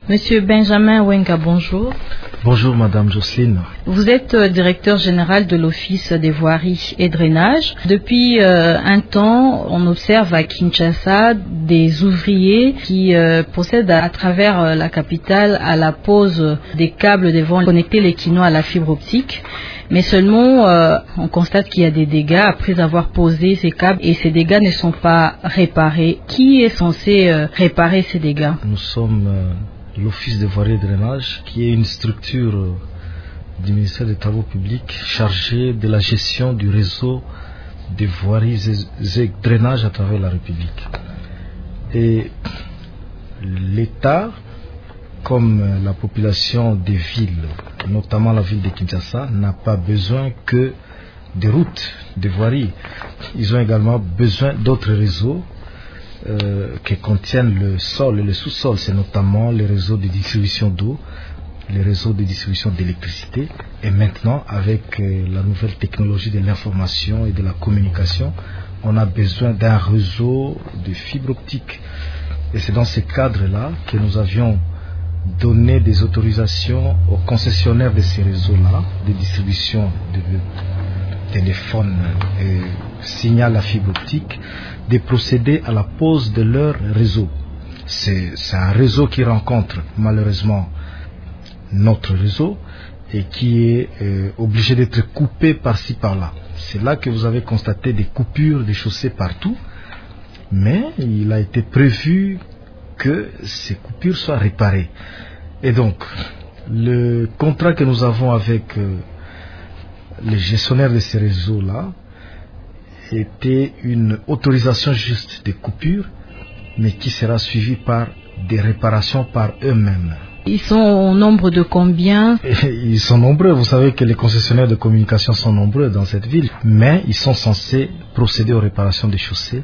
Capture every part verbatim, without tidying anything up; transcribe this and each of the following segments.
Monsieur Benjamin Wenga, bonjour. Bonjour Madame Jocelyne. Vous êtes euh, directeur général de l'Office des voiries et drainage. Depuis euh, un temps, on observe à Kinshasa des ouvriers qui euh, procèdent à, à travers euh, la capitale à la pose des câbles devant connecter les quinois à la fibre optique. Mais seulement, euh, on constate qu'il y a des dégâts après avoir posé ces câbles et ces dégâts ne sont pas réparés. Qui est censé euh, réparer ces dégâts? Nous sommes euh, l'Office des voiries et drainage, qui est une structure euh, du ministère des Travaux publics chargée de la gestion du réseau des voiries et, et drainage à travers la République. Et l'État, comme la population des villes, notamment la ville de Kinshasa, n'a pas besoin que des routes, des voiries. Ils ont également besoin d'autres réseaux euh, qui contiennent le sol et le sous-sol. C'est notamment les réseaux de distribution d'eau, les réseaux de distribution d'électricité. Et maintenant, avec euh, la nouvelle technologie de l'information et de la communication, on a besoin d'un réseau de fibre optique. Et c'est dans ce cadre-là que nous avions donné des autorisations aux concessionnaires de ces réseaux-là, de distribution de téléphone et signal à fibre optique, de procéder à la pose de leur réseau. C'est, c'est un réseau qui rencontre malheureusement notre réseau et qui est euh, obligé d'être coupé par-ci par-là. C'est là que vous avez constaté des coupures des chaussées partout, mais il a été prévu que ces coupures soient réparées. Et donc, le contrat que nous avons avec euh, les gestionnaires de ces réseaux-là était une autorisation juste de coupure, mais qui sera suivie par des réparations par eux-mêmes. Ils sont au nombre de combien? Et ils sont nombreux, vous savez que les concessionnaires de communication sont nombreux dans cette ville, mais ils sont censés procéder aux réparations des chaussées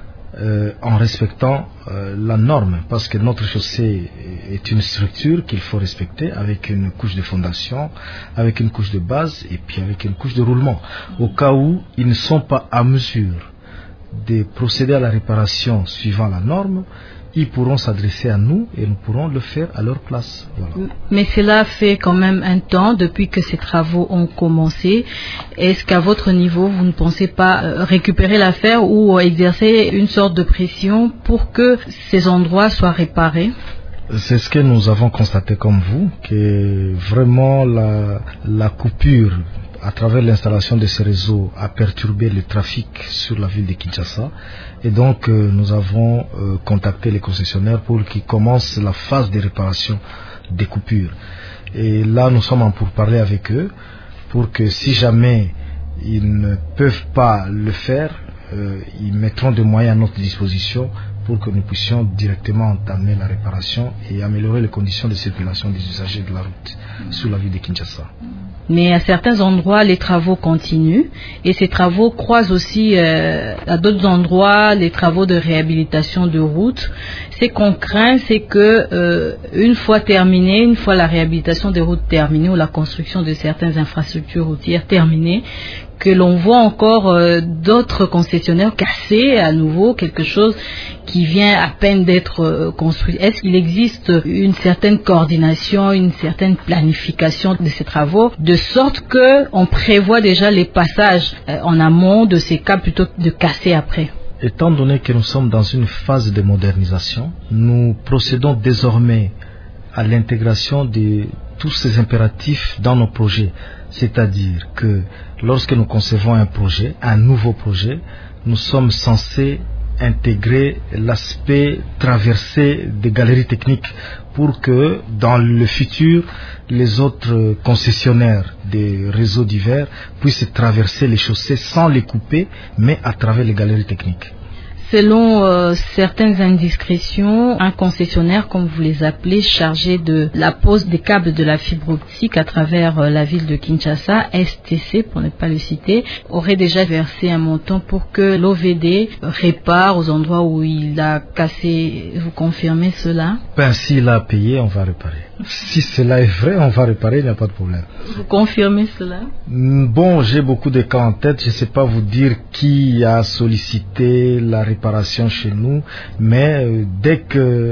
Euh, en respectant euh, la norme, parce que notre chaussée est une structure qu'il faut respecter avec une couche de fondation, avec une couche de base et puis avec une couche de roulement. Au cas où ils ne sont pas à mesure de procéder à la réparation suivant la norme, ils pourront s'adresser à nous et nous pourrons le faire à leur place. Voilà. Mais cela fait quand même un temps depuis que ces travaux ont commencé. Est-ce qu'à votre niveau, vous ne pensez pas récupérer l'affaire ou exercer une sorte de pression pour que ces endroits soient réparés? C'est ce que nous avons constaté comme vous, que vraiment la, la coupure à travers l'installation de ces réseaux a perturbé le trafic sur la ville de Kinshasa. Et donc euh, nous avons euh, contacté les concessionnaires pour qu'ils commencent la phase de réparation des coupures. Et là nous sommes en pourparlers avec eux pour que si jamais ils ne peuvent pas le faire, euh, ils mettront des moyens à notre disposition pour que nous puissions directement entamer la réparation et améliorer les conditions de circulation des usagers de la route sur la ville de Kinshasa. Mais à certains endroits, les travaux continuent et ces travaux croisent aussi euh, à d'autres endroits les travaux de réhabilitation de routes. Ce qu'on craint, c'est que euh, une fois terminé, une fois la réhabilitation des routes terminée ou la construction de certaines infrastructures routières terminées, que l'on voit encore euh, d'autres concessionnaires casser à nouveau quelque chose qui vient à peine d'être euh, construit. Est-ce qu'il existe une certaine coordination, une certaine planification de ces travaux, de sorte qu'on prévoit déjà les passages euh, en amont de ces cas plutôt que de casser après? Étant donné que nous sommes dans une phase de modernisation, nous procédons désormais à l'intégration de tous ces impératifs dans nos projets. C'est-à-dire que lorsque nous concevons un projet, un nouveau projet, nous sommes censés intégrer l'aspect traversée des galeries techniques pour que dans le futur, les autres concessionnaires des réseaux divers puissent traverser les chaussées sans les couper, mais à travers les galeries techniques. Selon euh, certaines indiscrétions, un concessionnaire, comme vous les appelez, chargé de la pose des câbles de la fibre optique à travers euh, la ville de Kinshasa, S T C pour ne pas le citer, aurait déjà versé un montant pour que l'O V D répare aux endroits où il a cassé. Vous confirmez cela? Ben, s'il a payé, on va réparer. Si cela est vrai, on va réparer, il n'y a pas de problème. Vous confirmez cela? Bon, j'ai beaucoup de cas en tête. Je ne sais pas vous dire qui a sollicité la réparation chez nous, mais euh, dès que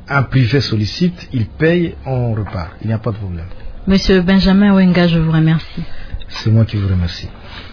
un privé sollicite, il paye, on repart. Il n'y a pas de problème. Monsieur Benjamin Wenga, je vous remercie. C'est moi qui vous remercie.